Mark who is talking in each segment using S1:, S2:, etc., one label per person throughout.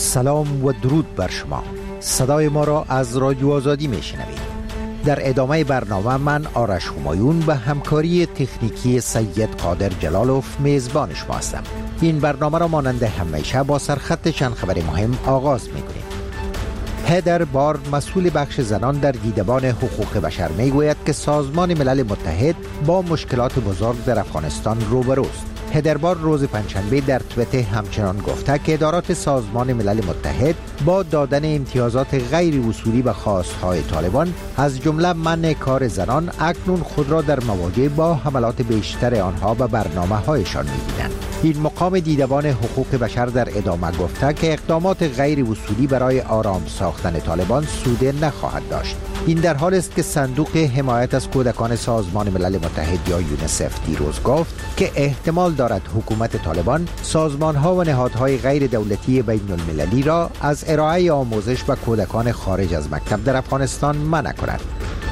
S1: سلام و درود بر شما. صدای ما را از رادیو آزادی میشنوید. در ادامه برنامه من آرش همایون و همکاری تکنیکی سید قادر جلالوف میزبان شما هستم. این برنامه را مانند همیشه با سرخط چند خبر مهم آغاز میکنیم. هیدر بار، مسئول بخش زنان در دیدبان حقوق بشر، میگوید که سازمان ملل متحد با مشکلات بزرگ در افغانستان روبروست. هیدر بار روز پنجشنبه در توییتر همچنان گفته که ادارات سازمان ملل متحد با دادن امتیازات غیر اصولی به خواستهای طالبان از جمله منع کار زنان اکنون خود را در مواجهه با حملات بیشتر آنها به برنامه‌هایشان می‌بینند. این مقام دیدبان حقوق بشر در ادامه گفته که اقدامات غیر اصولی برای آرام ساختن طالبان سود نخواهد داشت. این در حالی است که صندوق حمایت از کودکان سازمان ملل متحد یا یونیسف دیروز گفت که احتمال دارد حکومت طالبان سازمان‌ها و نهادهای غیر دولتی بین المللی را از ارائه آموزش به کودکان خارج از مکتب در افغانستان منع کند.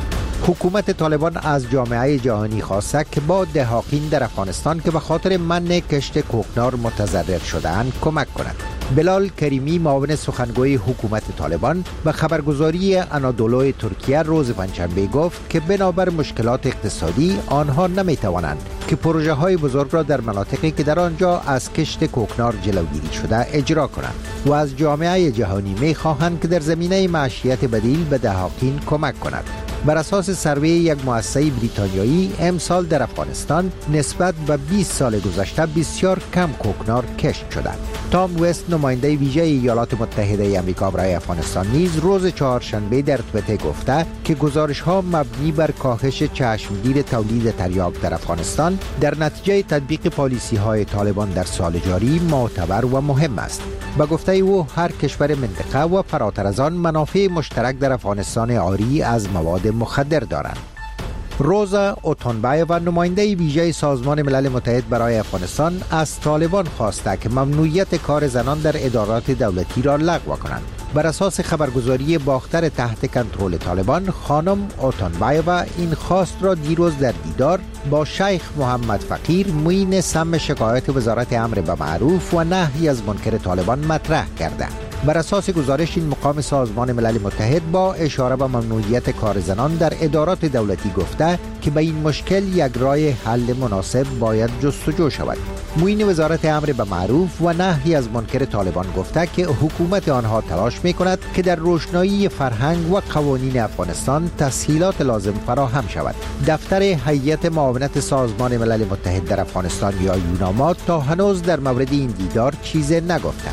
S1: حکومت طالبان از جامعه جهانی خواسته که با دهاقین در افغانستان که به خاطر منع کشت کوکنار متضرر شده‌اند کمک کند. بلال کریمی، معاون سخنگوی حکومت طالبان، به خبرگزاری انادولو ترکیه روز پنجشنبه گفت که بنابر مشکلات اقتصادی آنها نمی‌توانند که پروژه های بزرگ را در مناطقی که در آنجا از کشت کوکنار جلوگیری شده اجرا کنند و از جامعه جهانی می‌خواهند که در زمینه معیشت بدیل به دهاقین کمک کند. بر اساس سروی یک مؤسسه بریتانیایی، امسال در افغانستان نسبت به 20 سال گذشته بسیار کم کوکنار کشت شده. تام وست، نماینده ویژه ایالات متحده آمریکا برای افغانستان، نیز روز چهارشنبه در توییتر گفته که گزارش‌ها مبنی بر کاهش چشمگیر تولید تریاک در افغانستان در نتیجه تطبیق پالیسی‌های طالبان در سال جاری معتبر و مهم است. به گفته او، هر کشور منطقه و فراتر از آن منافع مشترک در افغانستان عاری از مواد مخدر دارند. روزا اوتونبایووا، نماینده ویژه سازمان ملل متحد برای افغانستان، از طالبان خواسته که ممنوعیت کار زنان در ادارات دولتی را لغو کنند. بر اساس خبرگزاری باختر تحت کنترل طالبان، خانم اوتونبایووا این خواست را دیروز در دیدار با شیخ محمد فقیر، معین سم شکایت وزارت امر به معروف و نهی از منکر طالبان مطرح کرده. بر اساس گزارش، این مقام سازمان ملل متحد با اشاره به ممنوعیت کار زنان در ادارات دولتی گفته که به این مشکل یک راه حل مناسب باید جستجو شود. معین وزارت امر به معروف و نهی از منکر طالبان گفته که حکومت آنها تلاش می‌کند که در روشنایی فرهنگ و قوانین افغانستان تسهیلات لازم فراهم شود. دفتر هیئت معاونت سازمان ملل متحد در افغانستان یا یوناما تا هنوز در مورد این دیدار چیزی نگفته.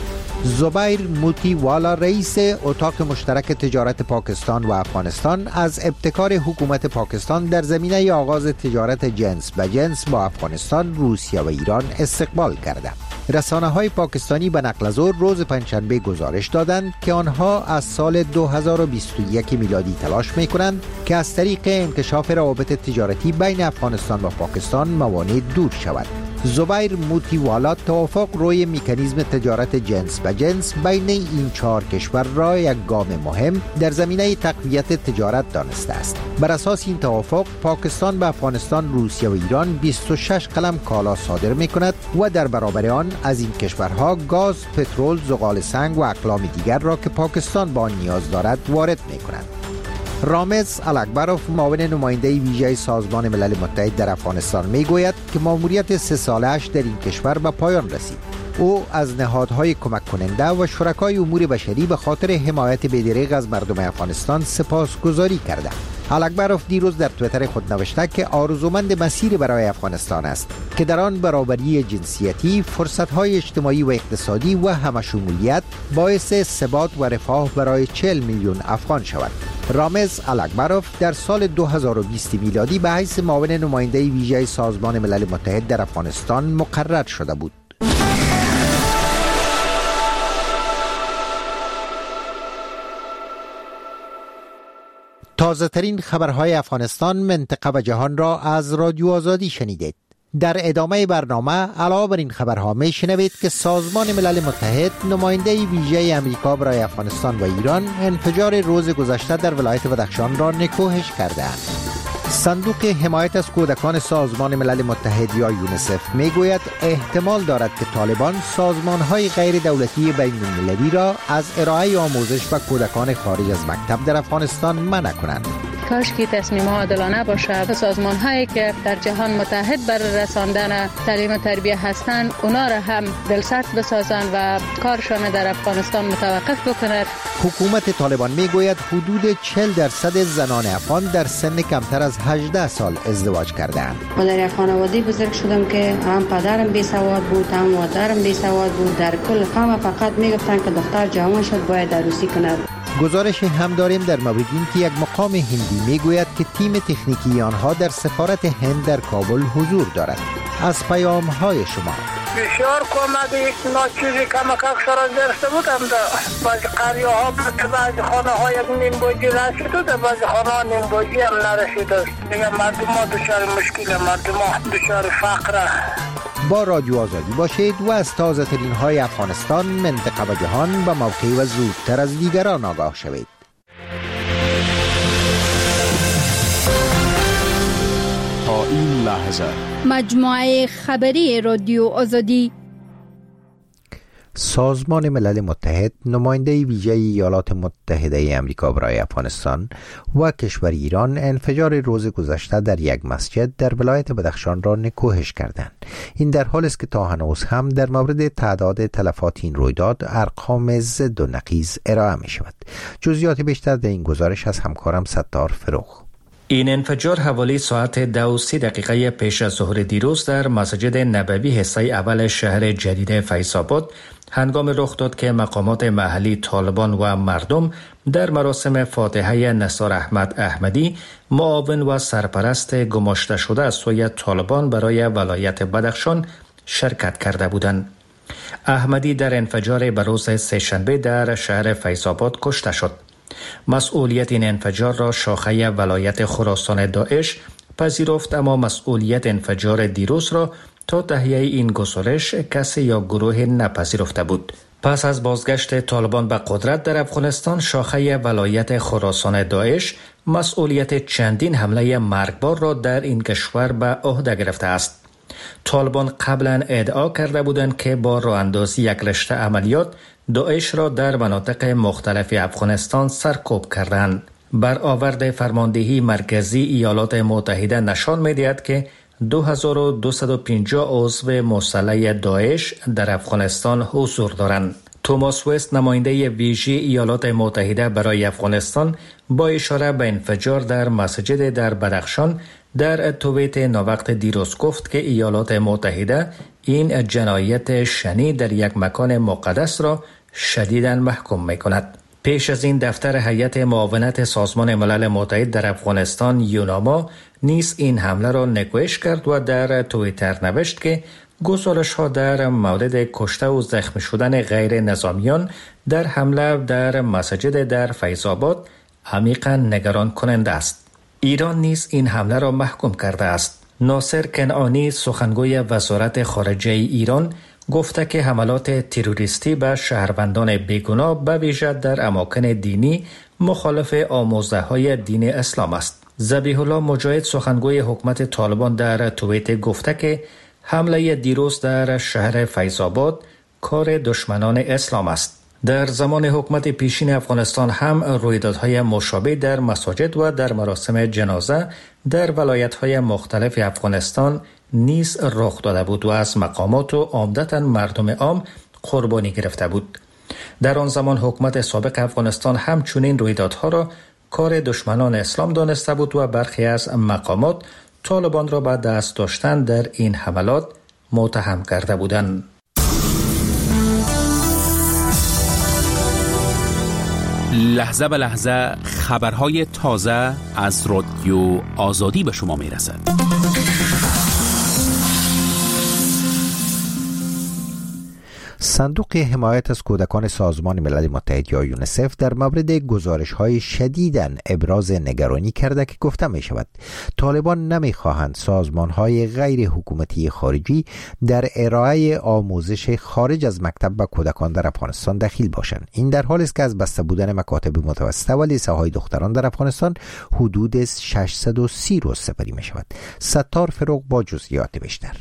S1: زبیر موتیوالا، رئیس اتاق مشترک تجارت پاکستان و افغانستان، از ابتکار حکومت پاکستان در زمینه آغاز تجارت جنس به جنس با افغانستان، روسیه و ایران استقبال کرده. رسانه‌های پاکستانی به نقل از او روز پنجشنبه گزارش دادند که آنها از سال 2021 میلادی تلاش می‌کنند که از طریق انکشاف روابط تجارتی بین افغانستان و پاکستان موانع دور شود. زبیر موتیوالا توافق روی مکانیزم تجارت جنس به جنس بین این چهار کشور را یک گام مهم در زمینه تقویت تجارت دانسته است. بر اساس این توافق، پاکستان به افغانستان، روسیه و ایران 26 قلم کالا صادر می کند و در برابر آن از این کشورها گاز، پترول، زغال سنگ و اقلام دیگر را که پاکستان با آن نیاز دارد وارد می کند. رامز الاکبروف، معاون نماینده ویژه سازمان ملل متحد در افغانستان، میگوید که ماموریت 3 ساله‌اش در این کشور به پایان رسید. او از نهادهای کمک کننده و شرکای امور بشری به خاطر حمایت بی‌دریغ از مردم افغانستان سپاسگزاری کرده. الاکبروف دیروز در توییتر خود نوشته که آرزومند مسیر برای افغانستان است که در آن برابری جنسیتی، فرصت‌های اجتماعی و اقتصادی و همشمولیت باعث ثبات و رفاه برای 40 میلیون افغان شود. رامز الاکبروف در سال 2020 میلادی به حیث معاون نماینده ویژه سازمان ملل متحد در افغانستان مقرر شده بود. تازه ترین خبرهای افغانستان، منطقه و جهان را از رادیو آزادی شنیدید. در ادامه برنامه علاوه بر این خبرها میشنوید که سازمان ملل متحد، نماینده ویژه آمریکا برای افغانستان و ایران، انفجار روز گذشته در ولایت بدخشان را نکوهش کرده است. صندوق حمایت از کودکان سازمان ملل متحد یا یونیسف میگوید احتمال دارد که طالبان سازمان‌های غیر دولتی بین‌المللی را از ارائه آموزش به کودکان خارج از مکتب در افغانستان منع کنند.
S2: کاش که تصمیم ها عادلانه باشه. سازمان هایی که در جهان متحد بر رساندن تعلیم و تربیت هستند اونا را هم دلسرد بسازند و کارشان در افغانستان متوقف بکنند.
S1: حکومت طالبان میگوید حدود 40% زنان افغان در سن کمتر از 18 سال ازدواج کردند.
S3: من در یک خانواده بزرگ شدم که هم پدرم بی سواد بود، هم مادرم بی سواد بود. در کل قوم فقط میگفتن که دختر جوان شد باید عروسی کند.
S1: گزارش هم داریم در مورد این که یک مقام هندی میگوید که تیم تکنیکی آنها در سفارت هند در کابل حضور دارد. از پیام های شما
S4: بسیار کمک ناچیزی کمک اکثر درسته بودم در بعضی قریه ها بود، بعضی خانه ها یک نیمباجی رسید و در بعضی خانه ها نیمباجی هم نرسید است. دیگه مردم ها دچار مشکل، مردم ها دچار فقر.
S1: با رادیو آزادی باشید و از تازه ترین های افغانستان، منطقه و جهان به موقع و زودتر از دیگران آگاه شوید.
S5: تا این لحظه
S6: مجموعه خبری رادیو آزادی.
S1: سازمان ملل متحد، نماینده ویژه ایالات متحده امریکا برای افغانستان و کشور ایران انفجار روز گذشته در یک مسجد در ولایت بدخشان را نکوهش کردند. این در حالی است که تا هنوز هم در مورد تعداد تلفات این رویداد ارقام ضد و نقیض ارائه می شود. جزئیات بیشتر در این گزارش از همکارم ستار فروخ.
S7: این انفجار حوالی ساعت 2:30 پیش از ظهر دیروز در مسجد نبوی حصه اول شهر جدید فیض‌آباد هنگام رخ داد که مقامات محلی، طالبان و مردم در مراسم فاتحه نثار احمد احمدی، معاون و سرپرست گماشته شده از سوی طالبان برای ولایت بدخشان شرکت کرده بودند. احمدی در انفجار بروز سه‌شنبه در شهر فیض‌آباد کشته شد. مسئولیت این انفجار را شاخه ولایت خراسان داعش پذیرفت، اما مسئولیت انفجار دیروز را تا تهیه این گزارش کسی یا گروه نپذیرفته بود. پس از بازگشت طالبان به قدرت در افغانستان، شاخه ولایت خراسان داعش مسئولیت چندین حمله مرگبار را در این کشور به عهده گرفته است. طالبان قبلا ادعا کرده بودند که با راه اندازی یک رشته عملیات داعش را در مناطق مختلف افغانستان سرکوب کردند. برآورد فرماندهی مرکزی ایالات متحده نشان می‌دهد که 2250 عضو مسلح داعش در افغانستان حضور دارند. توماس وست، نماینده ویژه ایالات متحده برای افغانستان، با اشاره به انفجار در مسجد در بدخشان در توییت ناوقت دیروز گفت که ایالات متحده این جنایت شنی در یک مکان مقدس را شدیداً محکوم می‌کند. پیش از این دفتر هیئت معاونت سازمان ملل متحد در افغانستان یوناما نیز این حمله را نکوهش کرد و در توییتر نوشت که گزارش‌ها در مورد کشته و زخمی شدن غیر نظامیان در حمله در مسجد در فیض‌آباد عمیقاً نگران کننده است. ایران نیز این حمله را محکوم کرده است. ناصر کنعانی، سخنگوی وزارت خارجه ایران، گفته که حملات تروریستی به شهروندان بیگناه به ویژه در اماکن دینی مخالف آموزه‌های دین اسلام است. ذبیح الله مجاهد، سخنگوی حکومت طالبان، در توییت گفته که حمله دیروز در شهر فیض‌آباد کار دشمنان اسلام است. در زمان حکومت پیشین افغانستان هم رویدادهای مشابه در مساجد و در مراسم جنازه در ولایت‌های مختلف افغانستان نیز رخ داده بود و از مقامات و عمدتاً مردم عام قربانی گرفته بود. در آن زمان حکومت سابق افغانستان همچنین رویدادها را کار دشمنان اسلام دانسته بود و برخی از مقامات طالبان را به دست داشتن در این حملات متهم کرده بودند.
S5: لحظه به لحظه خبرهای تازه از رادیو آزادی به شما می رسد.
S1: صندوق حمایت از کودکان سازمان ملل متحد یا یونیسف در مورد گزارش‌های شدیداً ابراز نگرانی کرده که گفته می شود طالبان نمی‌خواهند سازمان‌های غیر حکومتی خارجی در ارائه آموزش خارج از مکتب به کودکان در افغانستان دخیل باشند. این در حالی است که از بسته بودن مکاتب متوسطه و لیسه‌های دختران در افغانستان حدود 630 روز سپری می شود. ستار فروغ با جزئیات بیشتر.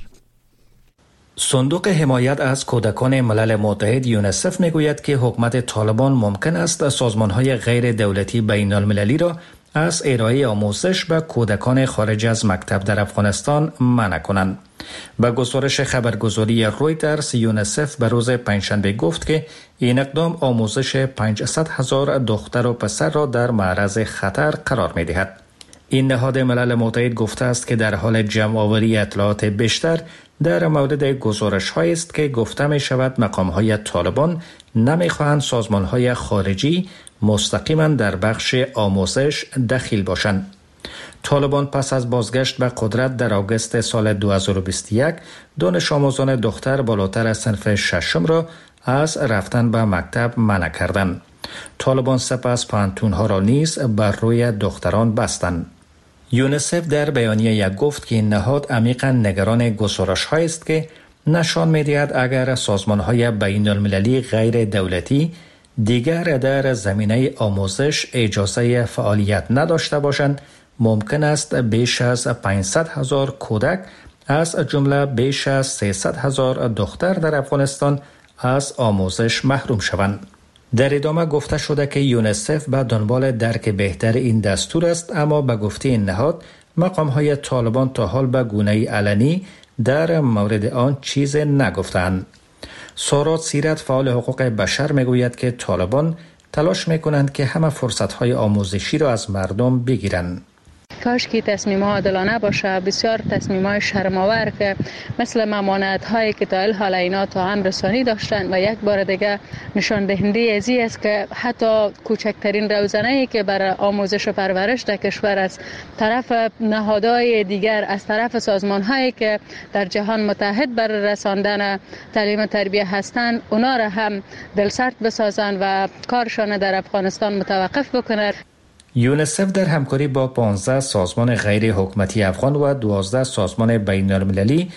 S7: صندوق حمایت از کودکان ملل متحد یونیسف میگوید که حکومت طالبان ممکن است سازمان‌های غیر دولتی بین المللی را از ارائه آموزش به کودکان خارج از مکتب در افغانستان منع کنند. به گزارش خبرگزاری رویترز، یونیسف به روز پنجشنبه گفت که این اقدام آموزش 500,000 دختر و پسر را در معرض خطر قرار می‌دهد. این نهاد ملل متحد گفته است که در حال جمع‌آوری اطلاعات بیشتر در مورد گزارش‌هایی است که گفته می‌شود مقام‌های طالبان نمی‌خواهند سازمان‌های خارجی مستقیما در بخش آموزش دخیل باشند. طالبان پس از بازگشت به قدرت در آگوست سال 2021 دانش آموزان دختر بالاتر از صنف ششم را از رفتن به مکتب منع کردند. طالبان سپس پانتون‌ها را نیز بر روی دختران بستند. یونیسف در بیانیه گفت که این نهاد عمیقاً نگران گزارش‌هایی است که نشان می‌دهد اگر سازمان‌های بین‌المللی غیر دولتی دیگر در زمینه آموزش اجازه فعالیت نداشته باشند، ممکن است بیش از 500,000 کودک از جمله بیش از 300,000 دختر در افغانستان از آموزش محروم شوند. در ادامه گفته شده که یونیسف به دنبال درک بهتر این دستور است، اما به گفته این نهاد مقام‌های طالبان تا حال به گونه علنی در مورد آن چیز نگفتند. سارات سیرت، فعال حقوق بشر، میگوید که طالبان تلاش میکنند که همه فرصت‌های آموزشی را از مردم بگیرند.
S2: کاش که تصمیم‌ها عادلانه باشه. بسیار تصمیم‌های شرم‌آور که مثل ممانعت‌هایی که تا الحال اینا تا هم رسانی داشتن و یک بار دیگه نشان دهنده ازی است که حتی کوچکترین روزنه‌ای که برای آموزش و پرورش در کشور از طرف نهادهای دیگر، از طرف سازمان‌هایی که در جهان متحد برای رساندن تعلیم و تربیت هستند، اونا را هم دلسرد بسازن و کارشان در افغانستان متوقف بکنند.
S7: یونیسف در همکاری با 15 سازمان غیر حکومتی افغان و 12 سازمان بین المللی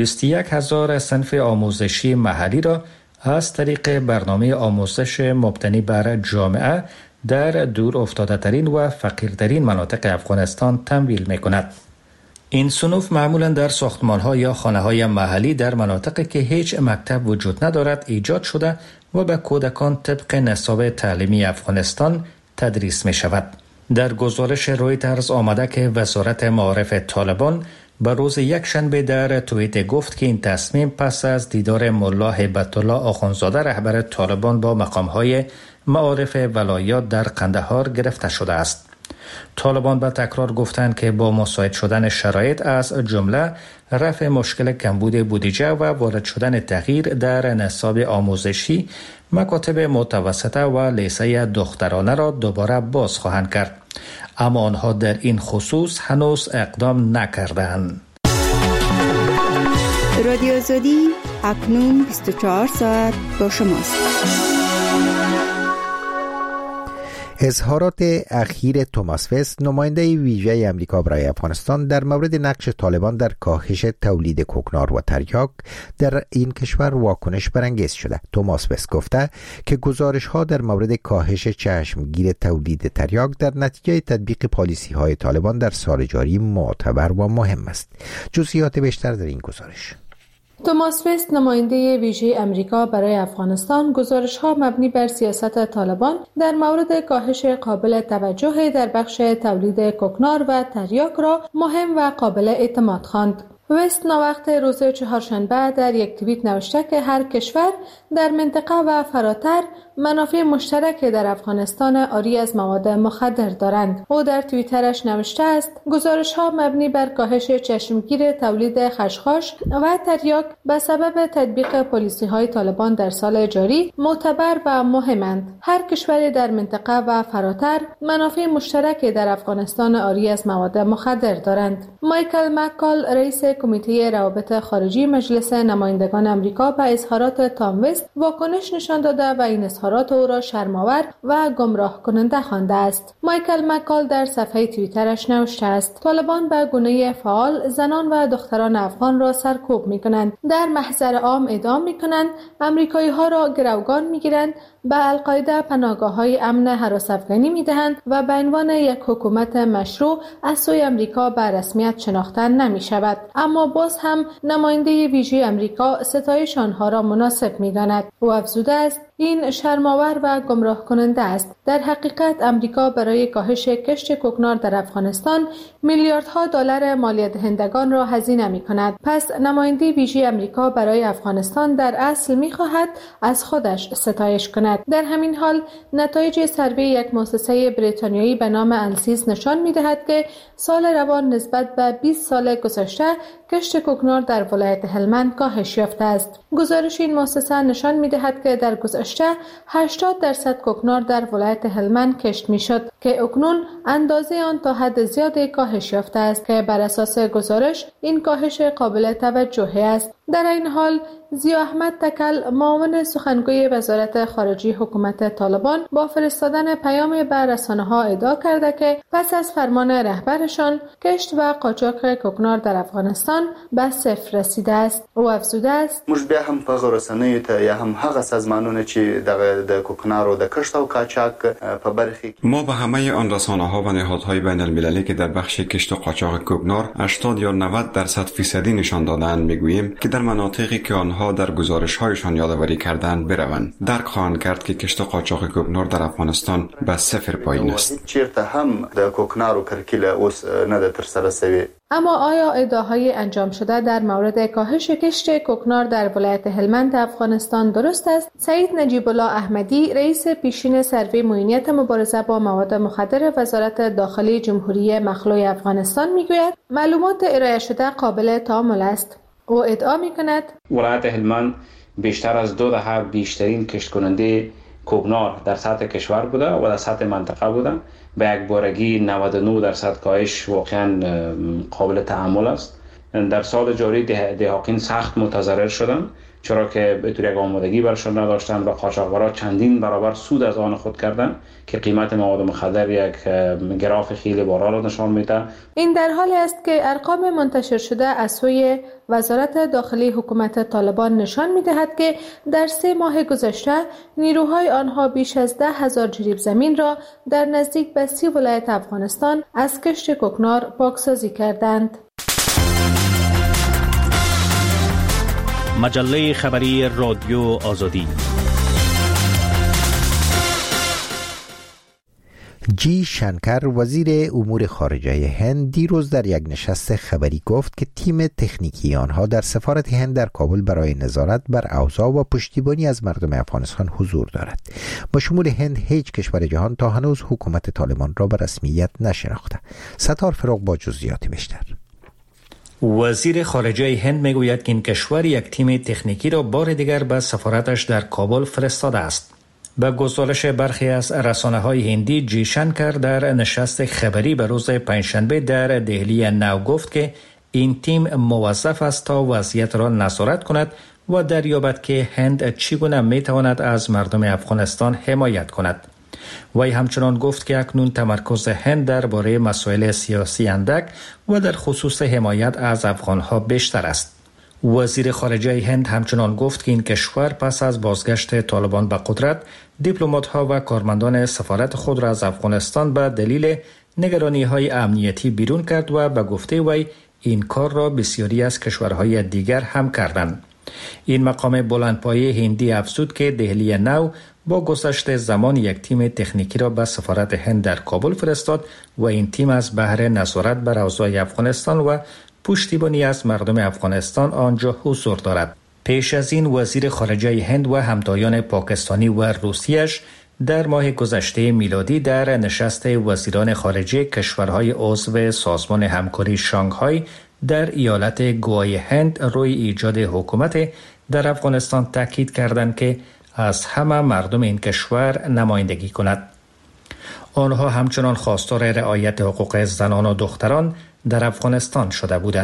S7: 21,000 صنف آموزشی محلی را از طریق برنامه آموزش مبتنی بر جامعه در دور افتاده ترین و فقیرترین مناطق افغانستان تمویل می کند. این صنوف معمولا در ساختمان‌ها یا خانه‌های محلی در مناطقی که هیچ مکتب وجود ندارد ایجاد شده و به کودکان طبق نصاب تعلیمی افغانستان تدریس می شود. در گزارش رویترز آمده که وزارت معارف طالبان به روز یکشنبه در توییت گفت که این تصمیم پس از دیدار ملا هیبت الله آخوندزاده رهبر طالبان با مقام‌های معارف ولایات در قندهار گرفته شده است. طالبان به تکرار گفتند که با مساعد شدن شرایط از جمله رفع مشکل کمبود بودجه و وارد شدن تغییر در نصاب آموزشی، مکاتب متوسطه و لیسه دخترانه را دوباره باز خواهند کرد، اما آنها در این خصوص هنوز اقدام نکردند.
S6: رادیو آزادی اکنون 24 ساعت با شماست.
S1: اظهارات اخیر توماس وست، نماینده ویژه امریکا برای افغانستان، در مورد نقش طالبان در کاهش تولید کوکنار و تریاک در این کشور واکنش برانگیز شده. توماس وست گفته که گزارش‌ها در مورد کاهش چشمگیر تولید تریاک در نتیجه تطبیق پالیسی‌های طالبان در سال جاری معتبر و مهم است. جزئیات بیشتر در این گزارش.
S8: توماس وست، نماینده ویژه امریکا برای افغانستان، گزارش‌ها مبنی بر سیاست طالبان در مورد کاهش قابل توجه در بخش تولید کوکنار و تریاک را مهم و قابل اعتماد خواند. وست ناوقت روز چهارشنبه در یک توییت نوشته که هر کشور در منطقه و فراتر منافع مشترک در افغانستان عاری از مواد مخدر دارند. او در توییترش نوشته است: گزارش‌ها مبنی بر کاهش چشمگیر تولید خشخاش و تریاک به سبب تطبیق پالیسی‌های طالبان در سال جاری معتبر و مهمند. هر کشوری در منطقه و فراتر منافع مشترک در افغانستان عاری از مواد مخدر دارند. مایکل مکال، رئیس کمیته روابط خارجی مجلس نمایندگان آمریکا به اظهارات تام وست واکنش نشان داده و این اظهارات او را شرم‌آور و گمراه کننده خوانده است. مایکل مکال در صفحه توییترش نوشته است: طالبان به گونه فعال زنان و دختران افغان را سرکوب می‌کنند، در محضر عام اعدام می‌کنند، آمریکایی‌ها را گروگان می‌گیرند، به القاعده پناهگاه‌های امن هراس افغانی می‌دهند و به عنوان یک حکومت مشروع از سوی آمریکا به رسمیت شناخته نمی‌شود. اما باز هم نماینده ویژه آمریکا ستایش آنها را مناسب می‌داند. او افزوده است: این شرم‌آور و گمراه کننده است. در حقیقت آمریکا برای کاهش کشت کوکنار در افغانستان میلیاردها دلار مالیه دهندگان را هزینه می‌کند. پس نماینده ویژه آمریکا برای افغانستان در اصل می‌خواهد از خودش ستایش کند. در همین حال نتایج سروی یک مؤسسه بریتانیایی به نام انسیز نشان می‌دهد که سال روان نسبت به 20 سال گذشته کشت کوکنار در ولایت هلمند کاهش یافته است. گزارش این مؤسسه نشان می‌دهد که در گذشته 80% کوکنار در ولایت هلمند کشت می‌شد که اکنون اندازه آن تا حد زیادی کاهش یافته است که بر اساس گزارش این کاهش قابل توجهی است. در این حال ضیا احمد تکل، معاون سخنگوی وزارت خارجه حکومت طالبان، با فرستادن پیام به رسانه‌ها ادعا کرده که پس از فرمان رهبرشان کشت و قاچاق کوکنار در افغانستان به صفر رسیده است. او افزوده است:
S9: موږ بیا هم په رسنیو ته یا هم هغه سازمانونه چې د کوکنار او د کشت او قاچاق په برخه
S10: ما به همه آن رسانه‌ها و نهادهای بین‌المللی که در بخش کشت و قاچاق کوکنار 80 یا 90% نشان دادند میگوییم که در مناطقی که آنها در گزارش‌هایشان یادآوری کردند بروند. درک خواهند کرد که کشت و قاچاق کوکنار در افغانستان به صفر پایین است.
S9: چیرته هم د کوکنار او کرکیله اوس نه د تر سره سوی.
S8: اما آیا ادعاهای انجام شده در مورد کاهش کشت کوکنار در ولایت هلمند افغانستان درست است؟ سعید نجیب الله احمدی، رئیس پیشین سروی معینیت مبارزه با مواد مخدر وزارت داخلی جمهوری مخلوع افغانستان میگوید معلومات ارائه شده قابل تأمل است. او ادعا میکند
S11: ولایت هلمند بیشتر از 2 دهه بیشترین کشت کننده کوکنار در سطح کشور بوده و در سطح منطقه بوده. به یک بارگی 99% کاهش واقعا قابل تأمل است. در سال جاری دهاقین سخت متضرر شدند، چرا که به طور یک آمادگی برشان نداشتند و قاچاقبرا چندین برابر سود از آن خود کردند که قیمت مواد مخدر یک گراف خیلی بالا را نشان میده.
S8: این در حالی است که ارقام منتشر شده از سوی وزارت داخلی حکومت طالبان نشان میدهد که در 3 ماه گذشته نیروهای آنها بیش از 10,000 جریب زمین را در نزدیک به 30 ولایت افغانستان از کشت کوکنار پاکسازی کردند.
S5: مجله خبری رادیو آزادی.
S1: جی شنکر، وزیر امور خارجه هند، دیروز در یک نشست خبری گفت که تیم تکنیکی آنها در سفارت هند در کابل برای نظارت بر اوضاع و پشتیبانی از مردم افغانستان حضور دارد. با شمول هند، هیچ کشور جهان تا هنوز حکومت طالبان را به رسمیت نشناخته. ستار فروغ با جزئیات بیشتر.
S7: وزیر خارجه هند میگوید که این کشور یک تیم تکنیکی را بار دیگر به سفارتش در کابل فرستاده است. به گزارش برخی از رسانه‌های هندی، جی شنکر در نشست خبری به روز پنجشنبه در دهلی نو گفت که این تیم موظف است تا وضعیت را نظارت کند و دریابد که هند چگونه میتواند از مردم افغانستان حمایت کند. وی همچنان گفت که اکنون تمرکز هند درباره مسائل سیاسی اندک و در خصوص حمایت از افغانها بیشتر است. وزیر خارجه هند همچنان گفت که این کشور پس از بازگشت طالبان به قدرت، دیپلمات‌ها و کارمندان سفارت خود را از افغانستان به دلیل نگرانی‌های امنیتی بیرون کرد و به گفته وی این کار را بسیاری از کشورهای دیگر هم کردند. این مقام بلندپایه هندی افزود که دهلی نو با گذشت زمان یک تیم تکنیکی را به سفارت هند در کابل فرستاد و این تیم از بهر نظارت بر اوضاع افغانستان و پشتیبانی از مردم افغانستان آنجا حضور دارد. پیش از این وزیر خارجه هند و همتایان پاکستانی و روسیه‌اش در ماه گذشته میلادی در نشست وزیران خارجه کشورهای عضو سازمان همکاری شانگهای در ایالت گوای هند روی ایجاد حکومت در افغانستان تاکید کردند که از همه مردم این کشور نمایندگی کند. آنها همچنان خواستار رعایت حقوق زنان و دختران در افغانستان شده بودند.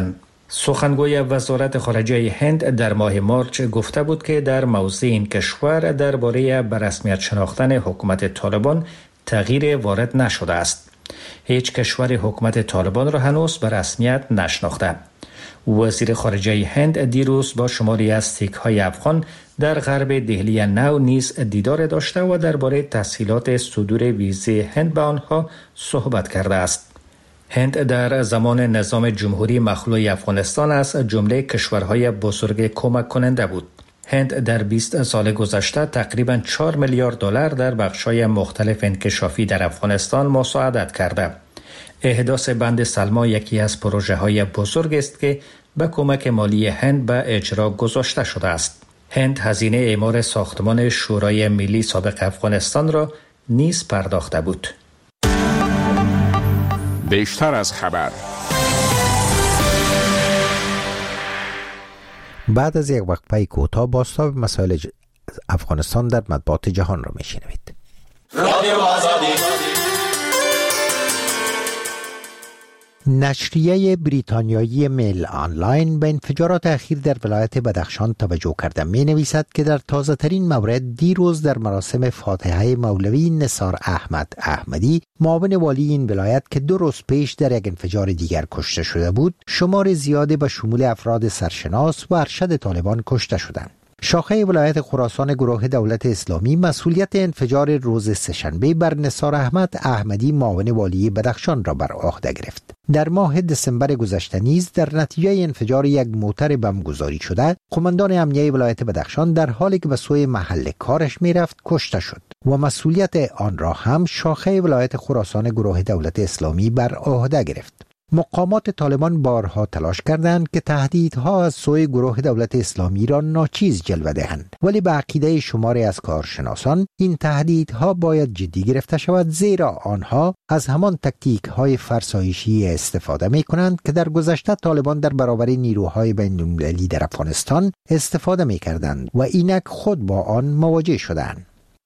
S7: سخنگوی وزارت خارجه هند در ماه مارچ گفته بود که در موضع این کشور درباره به رسمیت شناختن حکومت طالبان تغییر وارد نشده است. هیچ کشور حکومت طالبان را هنوز به رسمیت نشناخته. وزیر خارجه هند دیروز با شماری از سیک‌های افغان در غرب دهلی نو نیز دیدار داشته و درباره تسهیلات صدور ویزه هند به آنها صحبت کرده است. هند در زمان نظام جمهوری مخلوع افغانستان از جمله کشورهای بزرگ کمک کننده بود. هند در 20 سال گذشته تقریباً 4 میلیارد دلار در بخش‌های مختلف انکشافی در افغانستان مساعدت کرده. احداث بند سلما یکی از پروژه‌های بزرگ است که به کمک مالی هند به اجرا گذاشته شده است. هند هزینه اعمار ساختمان شورای ملی سابق افغانستان را نیز پرداخته بود.
S5: بیشتر از خبر.
S1: بعد از یک وقفه کوتاه بازتاب مسائل افغانستان در مطبوعات جهان را میشنوید. رادیو آزادی. نشریه بریتانیایی میل آنلاین به انفجارات اخیر در ولایت بدخشان توجه کرده می نویسد که در تازه ترین مورد دیروز در مراسم فاتحه مولوی نثار احمد احمدی معاون والی این ولایت که 2 روز پیش در یک انفجار دیگر کشته شده بود، شمار زیادی به شمول افراد سرشناس و ارشد طالبان کشته شدند. شاخه ولایت خراسان گروه دولت اسلامی مسئولیت انفجار روز سه‌شنبه بر نثار احمد احمدی معاون والی بدخشان را بر عهده گرفت. در ماه دسامبر گذشته نیز در نتیجه انفجار یک موتر بم گذاری شده، قماندان امنیه ولایت بدخشان در حالی که به سوی محل کارش میرفت کشته شد و مسئولیت آن را هم شاخه ولایت خراسان گروه دولت اسلامی بر عهده گرفت. مقامات طالبان بارها تلاش کردند که تهدیدها از سوی گروه دولت اسلامی را ناچیز جلوه دهند، ولی به عقیده شماری از کارشناسان این تهدیدها باید جدی گرفته شود، زیرا آنها از همان تکتیک‌های فرسایشی استفاده می‌کنند که در گذشته طالبان در برابر نیروهای بین‌المللی در افغانستان استفاده می‌کردند و اینک خود با آن مواجه شدند.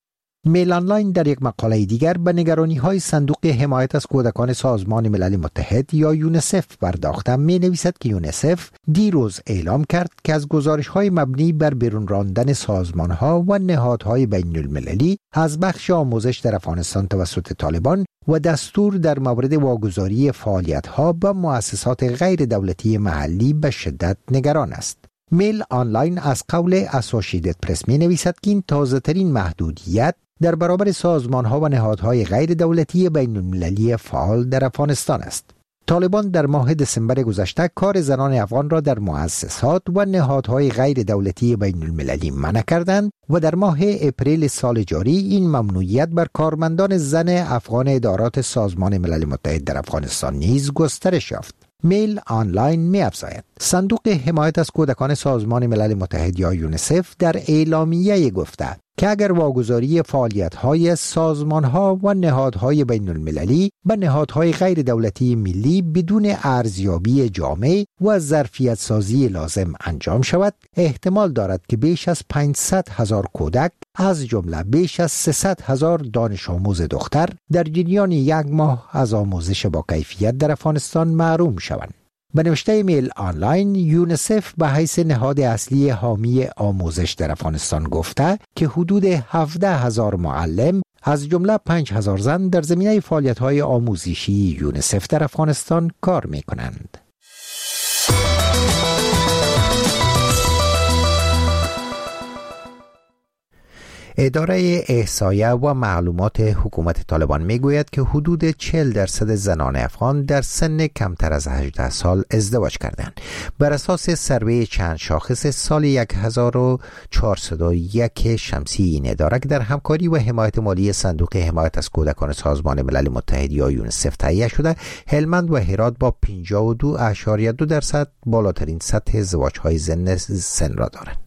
S1: میل آنلاین در یک مقاله دیگر به نگرانی‌های صندوق حمایت از کودکان سازمان ملل متحد یا یونیسف پرداخته می‌نویسد که یونیسف دیروز اعلام کرد که از گزارش‌های مبنی بر بیرون راندن سازمان‌ها و نهادهای بین‌المللی از بخش آموزش در افغانستان توسط طالبان و دستور در مورد واگذاری فعالیت‌ها به مؤسسات غیر دولتی محلی به شدت نگران است. میل آنلاین از قول اسوسییتد پرس می‌نویسد که این تازه‌ترین محدودیت در برابر سازمان‌ها و نهادهای غیر دولتی بین‌المللی فعال در افغانستان است. طالبان در ماه دسامبر گذشته کار زنان افغان را در مؤسسات و نهادهای غیر دولتی بین‌المللی منع کردند و در ماه اپریل سال جاری این ممنوعیت بر کارمندان زن افغان ادارات سازمان ملل متحد در افغانستان نیز گسترش یافت. میل آنلاین می‌افزاید صندوق حمایت از کودکان سازمان ملل متحد یا یونیسف در اعلامیه گفته که اگر واگذاری فعالیت‌های سازمان‌ها و نهادهای بین‌المللی به نهادهای غیر دولتی ملی بدون ارزیابی جامع و ظرفیت سازی لازم انجام شود، احتمال دارد که بیش از 500,000 کودک از جمله بیش از 300,000 دانش آموز دختر در جریان یک ماه از آموزش با کیفیت در افغانستان محروم شوند. به نوشته میل آنلاین، یونیسف به حیث نهاد اصلی حامی آموزش در افغانستان گفته که حدود 17,000 معلم از جمله 5,000 زن در زمینه فعالیت‌های آموزشی یونیسف در افغانستان کار می‌کنند. اداره احصایه و معلومات حکومت طالبان میگوید که حدود 40% زنان افغان در سن کمتر از 18 سال ازدواج کردند. بر اساس سروی چند شاخص سال 1401 شمسی این اداره در همکاری و حمایت مالی صندوق حمایت از کودکان سازمان ملل متحد یا یونیسف تهیه شده، هلمند و هرات با 52.2% بالاترین سطح ازدواج‌های سن را دارند.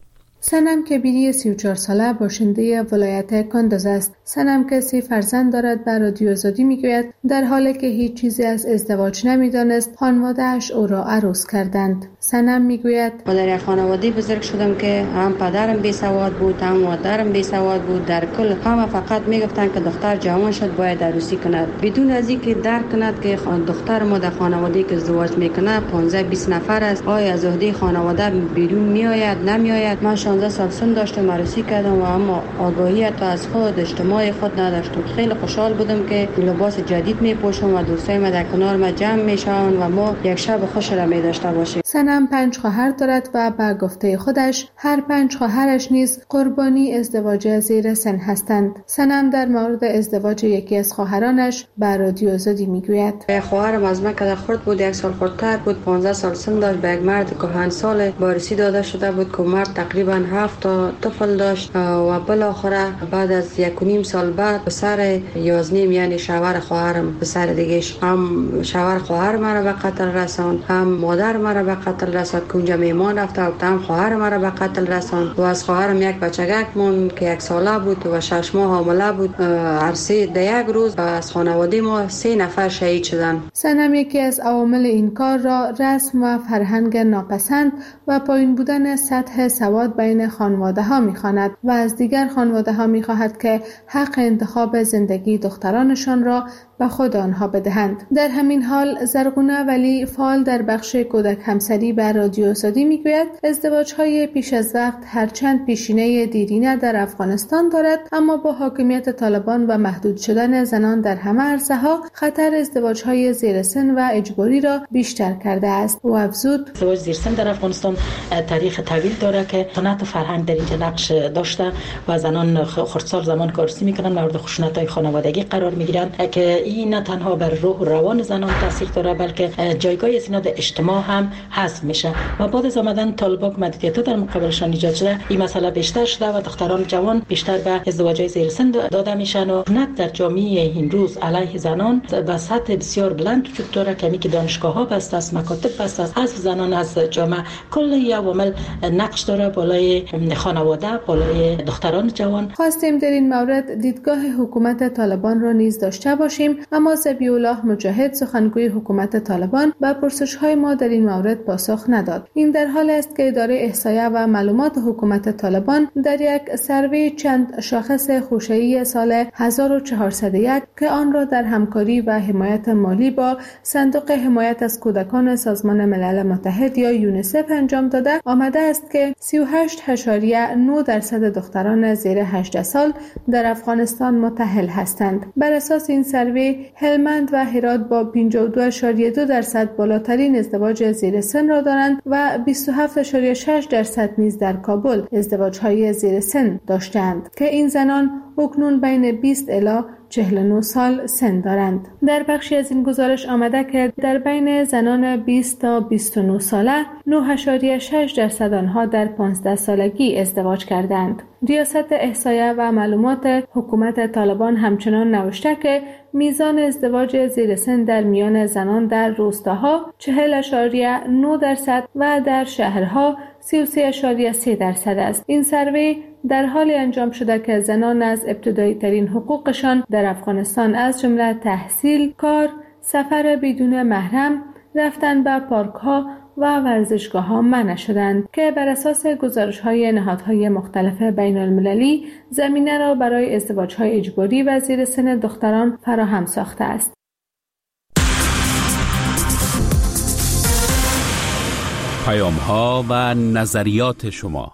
S8: سنم کبیری 34 ساله باشنده ولایت کندز است. سنم که 3 فرزند دارد به رادیو آزادی میگوید در حالی که هیچ چیزی از ازدواج نمیدانست خانواده‌اش او را عروس کردند. سنم میگوید
S3: در یک خانواده بزرگ شدم که هم پدرم بی سواد بود، هم مادرم بی سواد بود. در کل همه فقط میگفتند که دختر جوان شد باید عروسی کند، بدون از اینکه درک کند که دختر ما در خانواده که ازدواج میکنه 15-20 نفر است. آیا از عهده خانواده بیرون میآید نمیآید؟ من 16 سال سن داشتم، عروسی کردم و اما آگاهی تا از خود اجتماع خود نداشتم. خیلی خوشحال بودم که لباس جدید میپوشم و دوستای ما در کنار ما جمع میشوند و ما یک شب خوش را می داشته باشیم.
S8: سنم 5 خواهر دارد و به گفته خودش هر 5 خواهرش نیز قربانی ازدواج زیر سن هستند. سنم در مورد ازدواج یکی از خواهرانش به رادیو آزادی میگوید
S3: خواهرم از من که خرد بود، 1 سال خردتر بود، 15 سال سن داشت، به یک مرد کهنسال وارسی داده شده بود که مرد تقریبا 7 تا طفل داشت و بالاخره بعد از 1.5 سال بعد پسر 11 یعنی شوهر خواهرم پسر دیگه‌ش هم شوهر خواهر مرا به قتل رساند، هم مادر مرا به قتل رساند که اونجا میمان رفته و هم خواهر مرا به قتل رساند و از خواهرم یک بچگک مون که 1 ساله بود و 6 ماه حامله بود. هر 3 در یک روز از خانواده ما 3 نفر شهید شدند.
S8: سنم یکی از عوامل این کار را رسم و فرهنگ ناپسند و پایین بودن سطح سواد بین خانواده ها می‌خواند و از دیگر خانواده ها می‌خواهد که حق انتخاب زندگی دخترانشان را به خود آنها بدهند. در همین حال زرغونه ولی فعال در بخش کودک همسری به رادیو آزادی میگوید ازدواج‌های پیش از وقت هرچند پیشینه دیرینه در افغانستان دارد اما با حاکمیت طالبان و محدود شدن زنان در همه عرصه‌ها خطر ازدواج‌های زیر سن و اجباری را بیشتر کرده است. او افزود
S12: ازدواج زیر سن در افغانستان تاریخ طویل دارد که سنت و فرهنگ در اینجا نقش داشته و زنان خردسال زمان کارسی میکنن، مورد خشونت‌های خانوادگی قرار میگیرند که این نه تنها بر روح و روان زنان تاثیر داره بلکه جایگاه اینا در اجتماع هم حذف میشه و بعد از آمدن طالبان که محدودیت‌ها در مقابلشان ایجاد شده این مسئله بیشتر شده و دختران جوان بیشتر به ازدواج‌های زیر سن داده میشن و خشونت در جامعه این روز علیه زنان به سطح بسیار بلند وجود داره که دانشگاه‌ها بسته است، مکاتب بسته است، حذف زنان از جامعه کل عوامل نقش داره بالای خانواده، بالای دختران جوان.
S8: خواستیم در این مورد دیدگاه حکومت طالبان را نیز داشته باشیم اما ذبیح الله مجاهد سخنگوی حکومت طالبان به پرسش‌های ما در این مورد پاسخ نداد. این در حالی است که اداره احصایه و معلومات حکومت طالبان در یک سروی چند شاخص خوشه‌ای سال 1401 که آن را در همکاری و حمایت مالی با صندوق حمایت از کودکان سازمان ملل متحد یا یونیسف انجام داده آمده است که 38.9% دختران زیر 18 سال در افغانستان متأهل هستند. بر اساس این سروی هلمند و هرات با 52.2% بالاترین ازدواج زیر سن را دارند و 27.6% نیز در کابل ازدواج‌های زیر سن داشتند که این زنان اکنون بین 20 الی 49 سال سن دارند. در بخشی از این گزارش آمده که در بین زنان 20 تا 29 ساله 9.6% آنها در 15 سالگی ازدواج کردند. ریاست احصایه و معلومات حکومت طالبان همچنان نوشته که میزان ازدواج زیر سن در میان زنان در روستاها 40.9% و در شهرها 33.3% است. این سروی در حالی انجام شده که زنان از ابتدایی ترین حقوقشان در افغانستان از جمله تحصیل، کار، سفر بدون محرم، رفتن به پارک ها و ورزشگاه ها منع شدند که بر اساس گزارش های نهادهای مختلف بین المللی زمینه را برای ازدواج های اجباری و زیر سن دختران فراهم ساخته است.
S5: پیام ها و نظریات شما.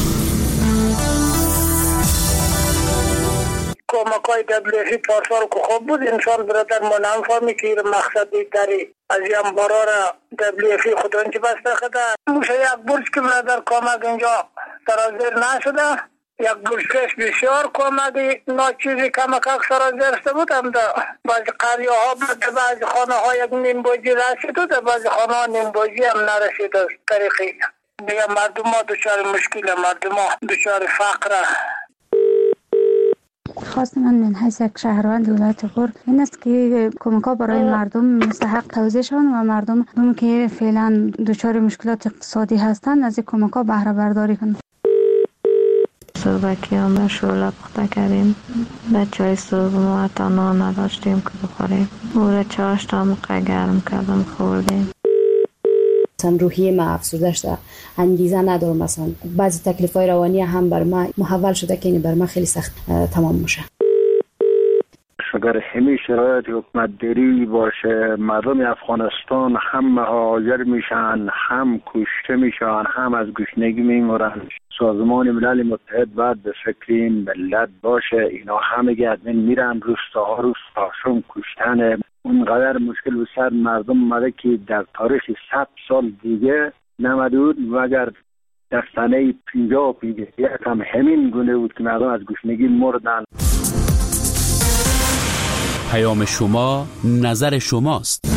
S4: کمک‌های WFP پارسال که خوب بود انسان برادر ما نمی‌فهمی که مقصد داری از این بارا را WFP خودان چی بسته خدا موشه یک برج که برادر کمک اینجا سرازیر نشده یک برجکش بسیار کمکی ناچیزی کمک اکثر از درسته بود هم دا بعضی قریه ها بود بعضی خانه ها یک نیم بوجی رسید و بعضی خانه ها نیم بوجی هم نرسید از طریقی دیگه مردم ها دچار مشکل مردم ها دچار فقر.
S13: خواست من حیث یک شهروند ولایت غور این است که کمک‌ها برای مردم مستحق توزیع شوند و مردم که فعلا دچار مشکلات اقتصادی هستند از این کمک‌ها بهره برداری کنند.
S14: صبحکی هم شوله پخته کردیم. به چای صبح ما حتی نان نداشتیم که بخوریم. او را چاشت هم گرم کردم خوردیم.
S15: مثلا روحیه ما افسرده شده، انگیزه ندارم، مثلا بعضی تکلیفای روانی هم بر ما محول شده که این بر ما خیلی سخت تمام میشه.
S16: اگر همین شرایط حکومت داری باشه، مردم افغانستان هم مهاجر میشن، هم کشته میشن، هم از گشنگی میمرن. سازمان ملل متحد باید به فکر این ملت باشه. اینا همه از این میرن روستاها شون کشتن. اونقدر مشکل به سر مردم اومده که در تاریخ 100 سال دیگه نمده بود و اگر در سنه 50 هم همین گونه بود که مردم از گشنگی مردن.
S5: پیام شما، نظر شماست.